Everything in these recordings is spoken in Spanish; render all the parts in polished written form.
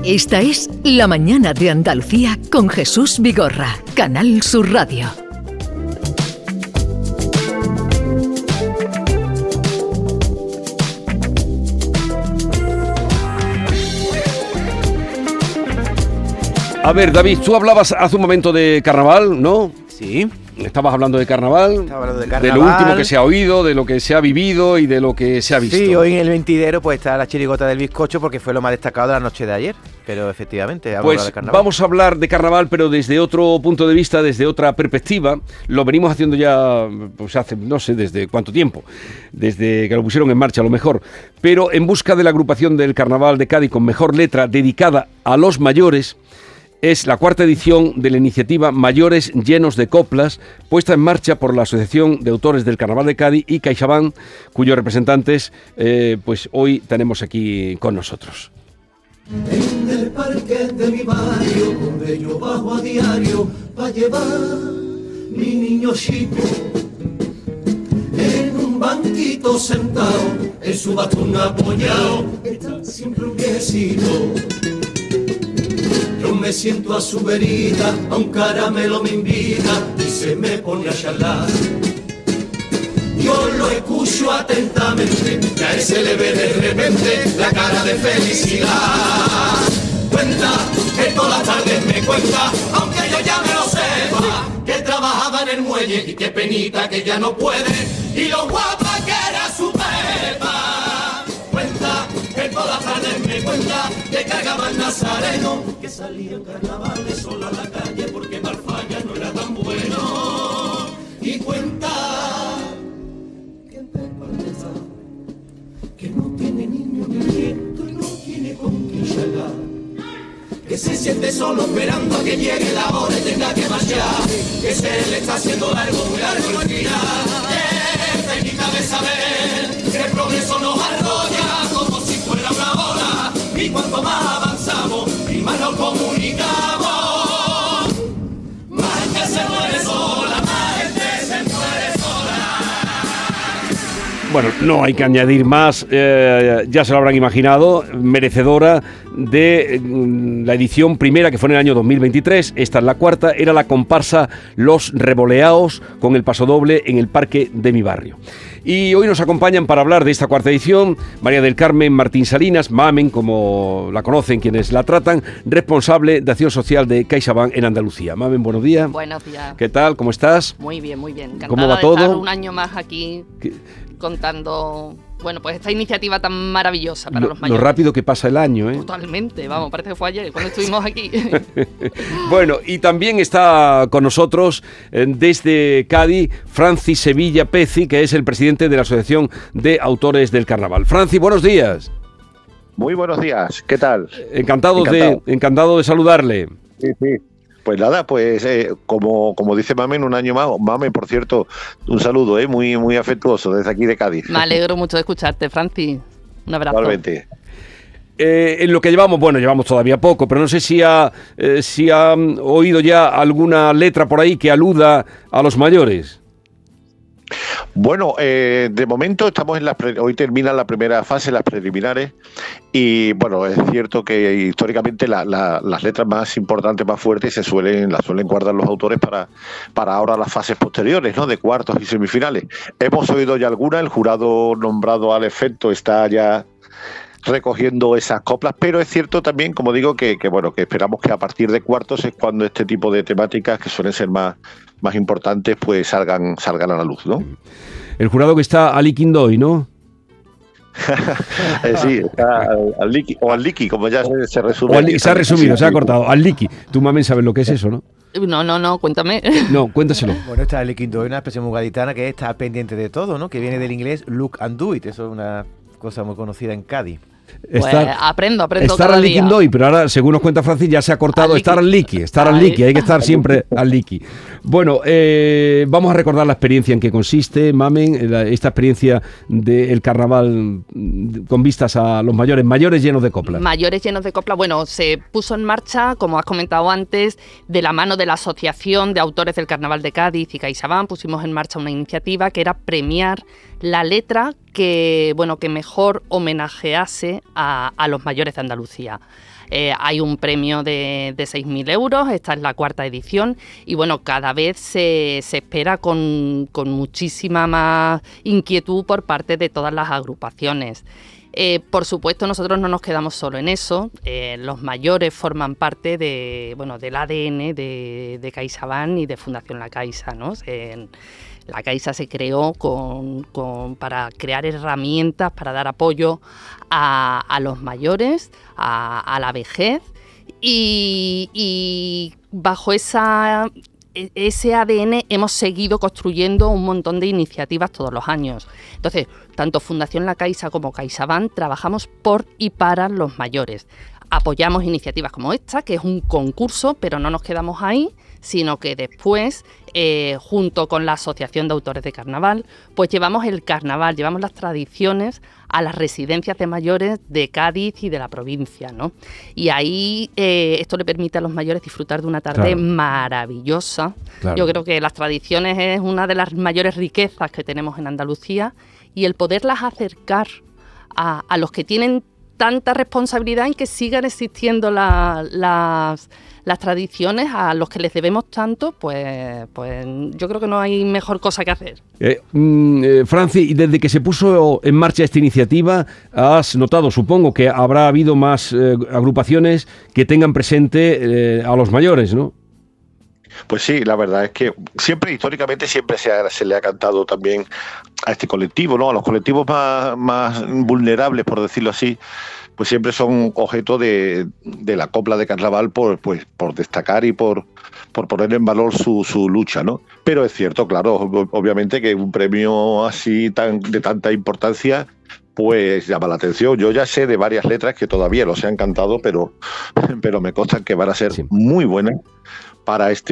Esta es La Mañana de Andalucía con Jesús Vigorra, Canal Sur Radio. A ver, David, tú hablabas hace un momento de carnaval, ¿no? Sí. Estabas hablando de carnaval, de lo último que se ha oído, de lo que se ha vivido y de lo que se ha visto. Sí, hoy en el Mentidero pues está la chirigota del bizcocho porque fue lo más destacado de la noche de ayer. Pero efectivamente, pues de carnaval. Vamos a hablar de carnaval, pero desde otro punto de vista, desde otra perspectiva. Lo venimos haciendo ya, pues hace, no sé, desde cuánto tiempo, desde que lo pusieron en marcha a lo mejor. Pero en busca de la agrupación del Carnaval de Cádiz con mejor letra dedicada a los mayores, es la cuarta edición de la iniciativa Mayores Llenos de Coplas, puesta en marcha por la Asociación de Autores del Carnaval de Cádiz y CaixaBank, cuyos representantes pues hoy tenemos aquí con nosotros. En el parque de mi barrio, donde yo bajo a diario, pa' llevar mi niño chico, en un banquito sentado, en su bastón apoyado, está siempre un viejecito. Yo me siento a su verita, a un caramelo me invita y se me pone a charlar. Yo lo escucho atentamente y a ese le ve de repente la cara de felicidad. Cuenta que todas las tardes me cuenta, aunque yo ya me lo sepa, que trabajaba en el muelle y qué penita que ya no puede y lo guapa que era su pepa. Cuenta que todas las tardes me cuenta que cargaba el nazareno, que salía en carnavales solo a la calle porque Marfalla no era tan bueno. Y cuenta que no tiene niño ni nieto y no tiene con quién llegar, que se siente solo esperando a que llegue la hora y tenga que marchar, que se le está haciendo largo, muy largo el final. Penita de saber que el progreso nos arrolla como si fuera una ola, y cuanto más avanzamos y más nos comunicamos, más que se muere sola, más gente se muere sola. Bueno, no hay que añadir más, ya se lo habrán imaginado, merecedora de la edición primera, que fue en el año 2023, esta es la cuarta, era la comparsa Los Revoleaos con el pasodoble en el parque de mi barrio. Y hoy nos acompañan para hablar de esta cuarta edición María del Carmen Martín Salinas, Mamen, como la conocen quienes la tratan, responsable de Acción Social de CaixaBank en Andalucía. Mamen, buenos días. Buenos días. ¿Qué tal? ¿Cómo estás? Muy bien, muy bien. Encantada ¿Cómo va de todo? Estar un año más aquí contando, bueno, pues esta iniciativa tan maravillosa para los mayores. Lo rápido que pasa el año, ¿eh? Totalmente, vamos, parece que fue ayer cuando estuvimos aquí. Bueno, y también está con nosotros desde Cádiz Francis Sevilla Peci, que es el presidente de la Asociación de Autores del Carnaval. Francis, buenos días. Muy buenos días, ¿qué tal? Encantado de saludarle. Sí, sí. Pues nada, pues como dice Mamen, un año más. Mamen, por cierto, un saludo muy, muy afectuoso desde aquí de Cádiz. Me alegro mucho de escucharte, Francis. Un abrazo. Igualmente. En lo que llevamos todavía poco, pero no sé si ha oído ya alguna letra por ahí que aluda a los mayores. Bueno, de momento estamos hoy termina la primera fase, las preliminares, y bueno, es cierto que históricamente las letras más importantes, más fuertes, las suelen guardar los autores para ahora las fases posteriores, ¿no? De cuartos y semifinales. Hemos oído ya alguna, el jurado nombrado al efecto está ya recogiendo esas coplas, pero es cierto también, como digo, que esperamos que a partir de cuartos es cuando este tipo de temáticas, que suelen ser más importantes, pues salgan a la luz, ¿no? El jurado que está al Liquindoy, ¿no? Sí, está al Liqui, como ya se resume. Se ha resumido, se ha cortado. Al Liqui. Tú, Mamen, sabes lo que es eso, ¿no? No, cuéntame. No, cuéntaselo. Bueno, está el Liquindoy, una expresión muy gaditana que está pendiente de todo, ¿no? Que viene del inglés look and do it. Eso es una cosa muy conocida en Cádiz. Pues aprendo estar cada al día. Liquindoy, pero ahora, según nos cuenta Francis, ya se ha cortado estar al Liqui, hay que estar siempre al Liqui. Bueno, vamos a recordar la experiencia en que consiste, Mamen, esta experiencia del carnaval con vistas a los mayores llenos de coplas. Mayores llenos de coplas, bueno, se puso en marcha, como has comentado antes, de la mano de la Asociación de Autores del Carnaval de Cádiz y CaixaBank, pusimos en marcha una iniciativa que era premiar la letra que mejor homenajease a los mayores de Andalucía. Hay un premio de 6.000 euros, esta es la 4ª edición y bueno, cada vez se espera con muchísima más inquietud por parte de todas las agrupaciones. Por supuesto, nosotros no nos quedamos solo en eso. Los mayores forman parte del ADN de CaixaBank y de Fundación La Caixa, ¿no? La Caixa se creó para crear herramientas para dar apoyo a los mayores, a la vejez y bajo ese ADN hemos seguido construyendo un montón de iniciativas todos los años. Entonces, tanto Fundación La Caixa como CaixaBank trabajamos por y para los mayores. Apoyamos iniciativas como esta, que es un concurso, pero no nos quedamos ahí, sino que después, junto con la Asociación de Autores de Carnaval, pues llevamos el carnaval, llevamos las tradiciones a las residencias de mayores de Cádiz y de la provincia, ¿no? Y ahí esto le permite a los mayores disfrutar de una tarde maravillosa. Claro. Yo creo que las tradiciones es una de las mayores riquezas que tenemos en Andalucía y el poderlas acercar a los que tienen tanta responsabilidad en que sigan existiendo las tradiciones a los que les debemos tanto, pues yo creo que no hay mejor cosa que hacer. Franci, desde que se puso en marcha esta iniciativa, has notado, supongo, que habrá habido más agrupaciones que tengan presente a los mayores, ¿no? Pues sí, la verdad es que históricamente se le ha cantado también a este colectivo, ¿no? A los colectivos más vulnerables, por decirlo así, pues siempre son objeto de la copla de carnaval por destacar y por poner en valor su lucha, ¿no? Pero es cierto, claro, obviamente que un premio así de tanta importancia pues llama la atención. Yo ya sé de varias letras que todavía no se han cantado, pero me constan que van a ser muy buenas para y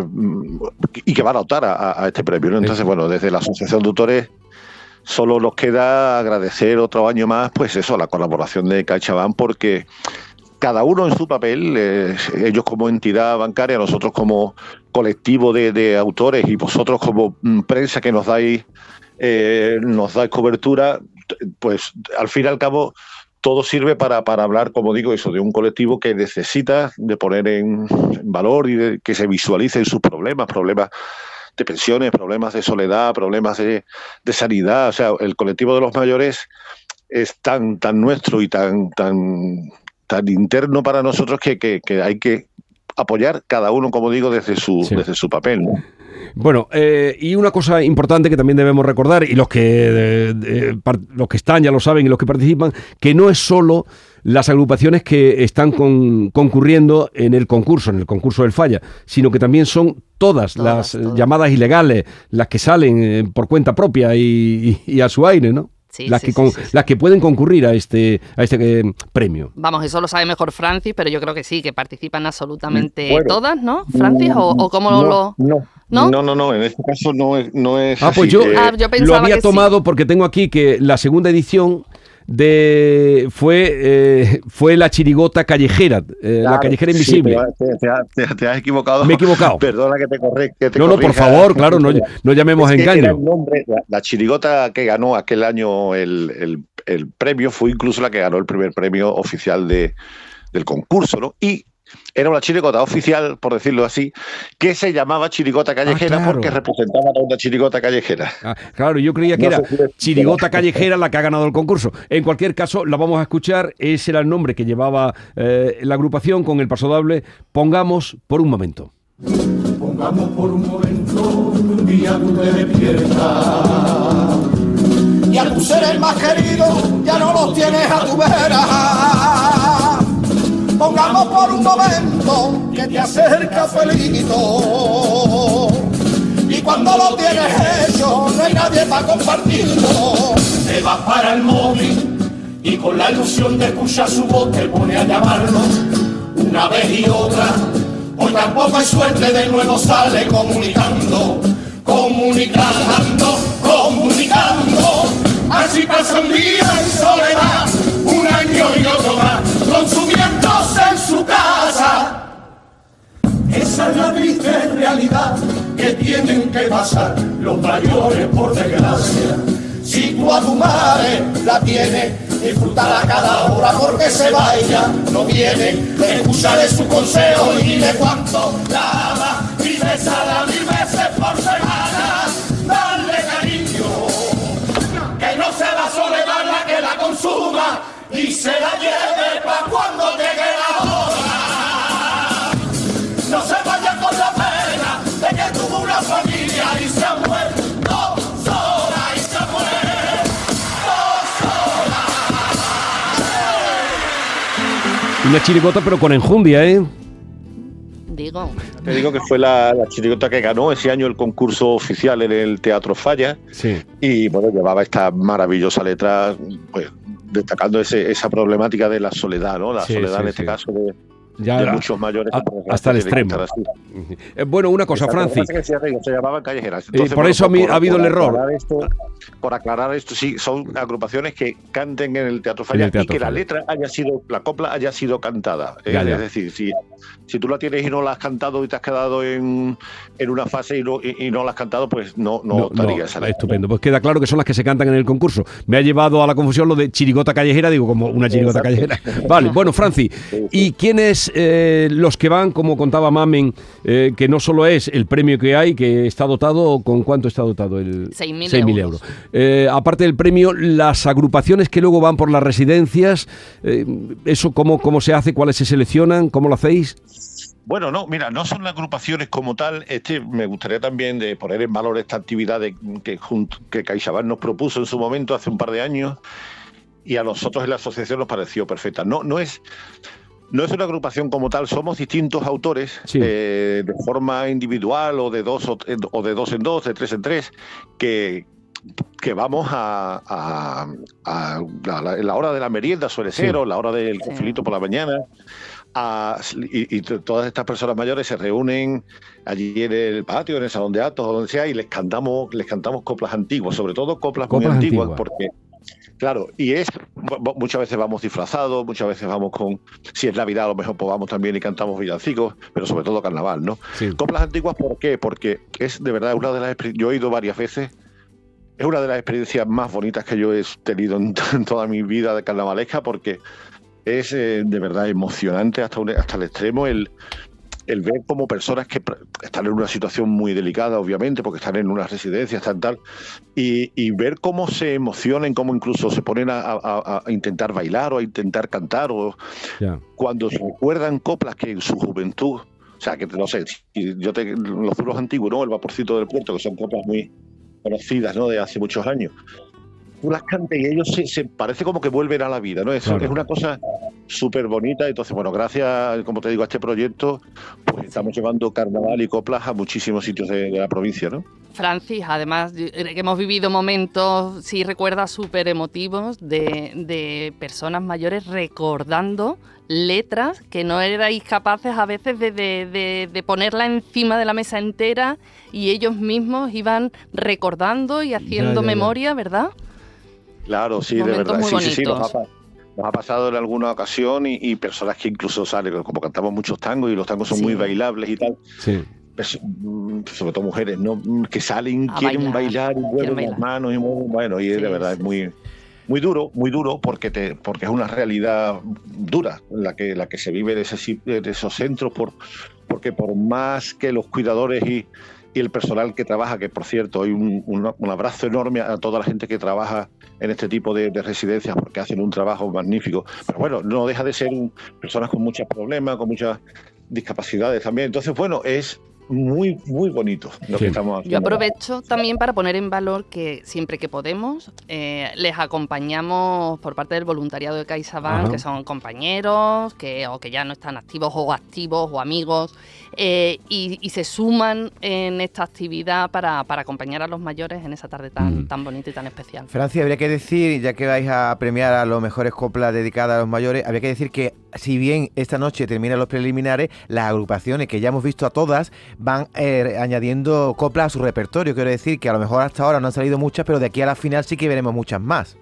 que van a optar a este premio, ¿no? Entonces, bueno, desde la Asociación de Autores solo nos queda agradecer otro año más, pues eso, la colaboración de CaixaBank, porque cada uno en su papel, ellos como entidad bancaria, nosotros como colectivo de autores y vosotros como prensa que nos dais cobertura, pues al fin y al cabo todo sirve para hablar, como digo, eso de un colectivo que necesita de poner en valor y de que se visualicen sus problemas de pensiones, problemas de soledad, problemas de sanidad. O sea, el colectivo de los mayores es tan nuestro y tan interno para nosotros que hay que apoyar cada uno, como digo, desde su papel, ¿no? Bueno, y una cosa importante que también debemos recordar, y los que están ya lo saben y los que participan, que no es solo las agrupaciones que están concurriendo en el concurso del Falla, sino que también son todas las llamadas ilegales, las que salen por cuenta propia y a su aire, ¿no? Sí, las que pueden concurrir a este premio. Vamos, eso lo sabe mejor Francis, pero yo creo que sí, que participan absolutamente todas, ¿no, Francis? ¿O cómo lo...? No, en este caso no es así. Pues yo lo había tomado porque tengo aquí que la segunda edición fue la chirigota callejera, la callejera invisible. Sí, te has equivocado. Me he equivocado. Perdona que te corrija. No, por favor, claro, no llamemos a engaño. El nombre, la chirigota que ganó aquel año el premio fue incluso la que ganó el primer premio oficial del concurso, ¿no? Y era una chirigota oficial, por decirlo así, que se llamaba chirigota callejera, claro, porque representaba a una chirigota callejera. Claro, yo creía que era chirigota callejera la que ha ganado el concurso. En cualquier caso, la vamos a escuchar. Ese era el nombre que llevaba la agrupación con el paso doble. Pongamos por un momento. Pongamos por un momento, un día tú te despiertas y a tus seres más queridos ya no los tienes a tu vera. Pongamos por un momento que te acerca Felito y cuando lo tienes hecho no hay nadie para compartirlo. Te vas para el móvil y con la ilusión de escuchar su voz te pone a llamarlo una vez y otra. Hoy tampoco hay suerte, de nuevo sale comunicando. Así pasa un día en soledad, un año y otro más, consumiéndose en su casa. Esa es la triste realidad que tienen que pasar los mayores, por desgracia. Si tú a tu madre la tienes disfrutar a cada hora porque se vaya, no viene, escucharé su consejo y dile cuánto la ama y besarla 1000 veces por semana, darle cariño, que no sea la soledad la que la consuma y se la lleve pa' cuando llegue la hora. No se vaya con la pena de que tuvo una familia y se ha muerto sola y se muere sola. Una chirigota pero con enjundia, ¿eh? Digo. Te digo que fue la chirigota que ganó ese año el concurso oficial en el Teatro Falla. Sí. Y bueno, llevaba esta maravillosa letra, pues destacando esa problemática de la soledad, ¿no? La soledad en este caso de muchos mayores. Hasta el extremo. Bueno, una cosa, Franci. Se llamaban callejeras. Entonces, por eso ha habido el error. Por aclarar esto, sí, son agrupaciones que canten en el Teatro Falla y que la letra la copla haya sido cantada. Ya. Es decir, si tú la tienes y no la has cantado y te has quedado en una fase y no la has cantado, pues no estaría esa letra. Estupendo, pues queda claro que son las que se cantan en el concurso. Me ha llevado a la confusión lo de chirigota callejera, digo, como una chirigota callejera. Vale, bueno, Franci, ¿y quiénes los que van, como contaba Mamen, que no solo es el premio que hay, que está dotado, ¿con cuánto está dotado? 6.000 euros. Aparte del premio, las agrupaciones que luego van por las residencias, ¿eso cómo se hace? ¿Cuáles se seleccionan? ¿Cómo lo hacéis? Bueno, no son agrupaciones como tal. Me gustaría también de poner en valor esta actividad que CaixaBank nos propuso en su momento, hace un par de años, y a nosotros en la asociación nos pareció perfecta. No es una agrupación como tal, somos distintos autores, sí, de forma individual o de dos en dos, de tres en tres, que vamos a la hora de la merienda, suele ser, sí, o la hora del cafelito por la mañana, y todas estas personas mayores se reúnen allí en el patio, en el salón de actos o donde sea, y les cantamos coplas antiguas, sobre todo coplas muy antiguas, porque claro, muchas veces vamos disfrazados, muchas veces vamos si es Navidad a lo mejor pues vamos también y cantamos villancicos, pero sobre todo carnaval, ¿no? Sí. Coplas antiguas, ¿por qué? Porque es de verdad una de las experiencias, yo he ido varias veces, es una de las experiencias más bonitas que yo he tenido en toda mi vida de carnavalesca, porque es de verdad emocionante hasta el extremo el ver como personas que están en una situación muy delicada, obviamente, porque están en una residencia, están tal, y ver cómo se emocionan, cómo incluso se ponen a intentar bailar o a intentar cantar, o cuando se recuerdan coplas que en su juventud, o sea, que no sé, los duros antiguos, ¿no? El Vaporcito del Puerto, que son coplas muy conocidas, ¿no? De hace muchos años. Tú las cantas y ellos se parece como que vuelven a la vida, ¿no? Es una cosa súper bonita. Entonces, bueno, gracias, como te digo, a este proyecto, pues estamos llevando carnaval y coplas a muchísimos sitios de la provincia, ¿no? Francis, además, que hemos vivido momentos, si recuerdas, súper emotivos de personas mayores recordando letras que no erais capaces a veces de ponerla encima de la mesa entera, y ellos mismos iban recordando y haciendo memoria, ¿verdad? Claro, sí, de verdad. Sí, nos ha pasado en alguna ocasión y personas que incluso salen, como cantamos muchos tangos y los tangos son muy bailables y tal. Sí. Sobre todo mujeres, ¿no? Que salen, quieren bailar y mueven las manos y bueno, y de verdad es muy duro porque es una realidad dura la que se vive en esos centros, porque por más que los cuidadores y el personal que trabaja, que por cierto hay un abrazo enorme a toda la gente que trabaja en este tipo de residencias, porque hacen un trabajo magnífico, pero bueno, no deja de ser personas con muchos problemas, con muchas discapacidades también. Entonces, bueno, es muy bonito lo que estamos haciendo. Yo aprovecho también para poner en valor que siempre que podemos les acompañamos por parte del voluntariado de CaixaBank, que son compañeros o que ya no están activos o amigos, y se suman en esta actividad para acompañar a los mayores en esa tarde tan bonita y tan especial. Francia, habría que decir, ya que vais a premiar a los mejores coplas dedicadas a los mayores, habría que decir que si bien esta noche terminan los preliminares, las agrupaciones que ya hemos visto a todas van añadiendo coplas a su repertorio. Quiero decir que a lo mejor hasta ahora no han salido muchas, pero de aquí a la final sí que veremos muchas más.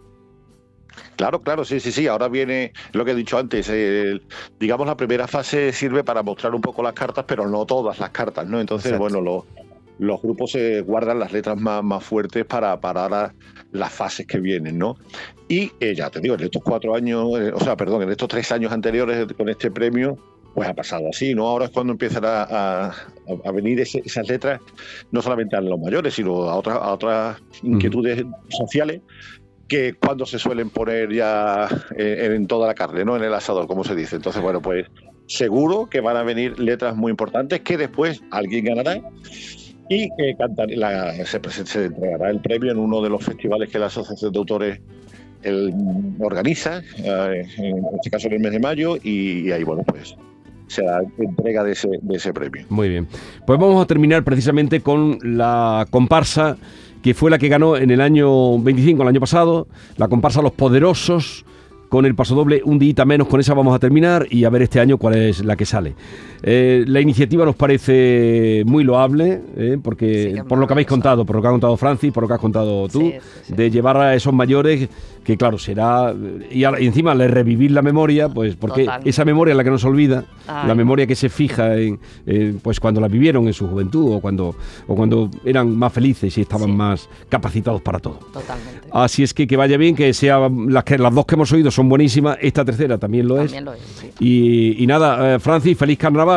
Claro, sí. Ahora viene lo que he dicho antes. Digamos, la primera fase sirve para mostrar un poco las cartas, pero no todas las cartas, ¿no? Entonces, bueno, los grupos se guardan las letras más fuertes para ahora las fases que vienen, ¿no? Y ya te digo, en estos 4 años, en estos 3 años anteriores con este premio, pues ha pasado así, ¿no? Ahora es cuando empiezan a venir esas letras, no solamente a los mayores, sino a otras inquietudes sociales, que cuando se suelen poner ya en toda la carne, ¿no? En el asador, como se dice. Entonces, bueno, pues seguro que van a venir letras muy importantes que después alguien ganará y que se entregará el premio en uno de los festivales que la Asociación de Autores organiza, en este caso en el mes de mayo, y ahí, bueno, pues se da entrega de ese premio. Muy bien. Pues vamos a terminar precisamente con la comparsa que fue la que ganó en el año 25, el año pasado, la comparsa Los Poderosos, con el pasodoble Un Día Menos. Con esa vamos a terminar y a ver este año cuál es la que sale. La iniciativa nos parece muy loable, porque sí, por lo que habéis contado, por lo que ha contado Francis, por lo que has contado tú, sí. De llevar a esos mayores, que claro, será, y encima le revivir la memoria, pues porque totalmente. Esa memoria es la que nos olvida, la memoria que se fija en pues cuando la vivieron en su juventud o cuando eran más felices y estaban más capacitados para todo. Totalmente. Así es que vaya bien, que sea las dos que hemos oído son buenísimas, esta tercera también lo es. Sí. Y nada, Francis, feliz carnaval.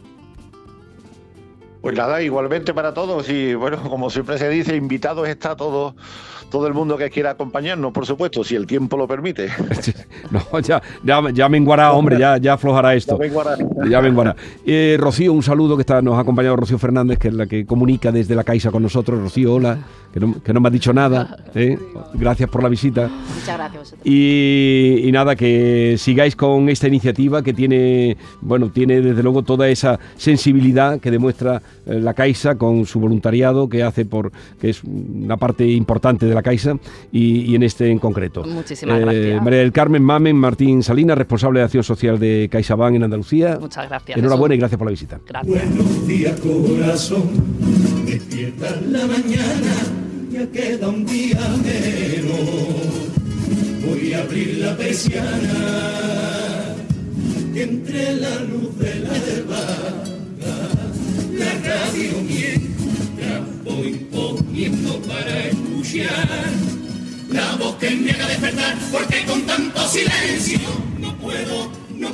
Pues nada, igualmente para todos, y bueno, como siempre se dice, invitados está todo el mundo que quiera acompañarnos, por supuesto, si el tiempo lo permite. No, ya menguará, hombre, ya aflojará esto. Ya menguará. Rocío, un saludo, que nos ha acompañado Rocío Fernández, que es la que comunica desde la Caixa con nosotros. Rocío, hola, que no me ha dicho nada. Gracias por la visita. Muchas gracias a vosotros. Y nada, que sigáis con esta iniciativa que tiene desde luego toda esa sensibilidad que demuestra la Caixa con su voluntariado que hace, que es una parte importante de la Caixa y en este en concreto. Muchísimas gracias. María del Carmen Mamen Martín Salinas, responsable de Acción Social de CaixaBank en Andalucía. Muchas gracias. Enhorabuena y gracias por la visita. Gracias. Buenos días, corazón. Despierta en la mañana, ya queda un día menos. Voy a abrir la persiana, que entre la luz de la alba, la radio mientras voy poniendo para escuchar la voz que me haga despertar, porque con tanto silencio no puedo.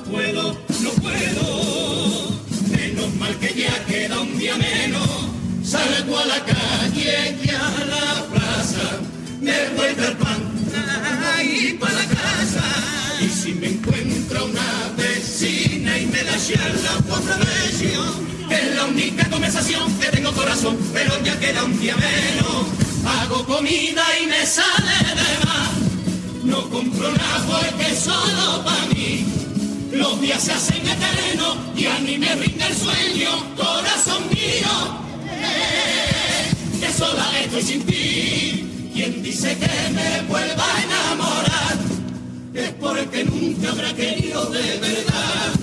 Menos mal que ya queda un día menos, salgo a la calle y a la plaza, me vuelve el pan y para la casa. Y si me encuentro una vecina y me da charla, pues aprovecho, es la única conversación que tengo, corazón, pero ya queda un día menos. Hago comida y me sale de más, no compro nada porque solo para mí. Los días se hacen eternos y a mí me rinde el sueño, corazón mío, que sola estoy sin ti. Quien dice que me vuelva a enamorar es porque nunca habrá querido de verdad.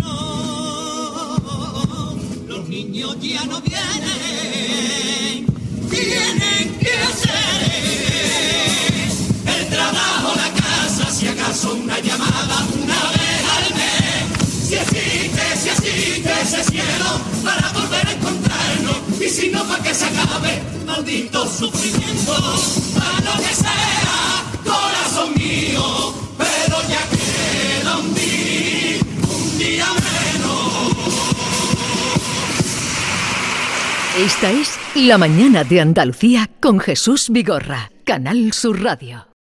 No, los niños ya no vienen, tienen que hacer el trabajo, la casa, si acaso una llamada una vez al mes. Si existe ese cielo para volver a encontrarnos, y si no, para que se acabe maldito sufrimiento. A lo que sea, corazón mío, pero ya queda un día menos. Esta es La Mañana de Andalucía con Jesús Vigorra, Canal Sur Radio.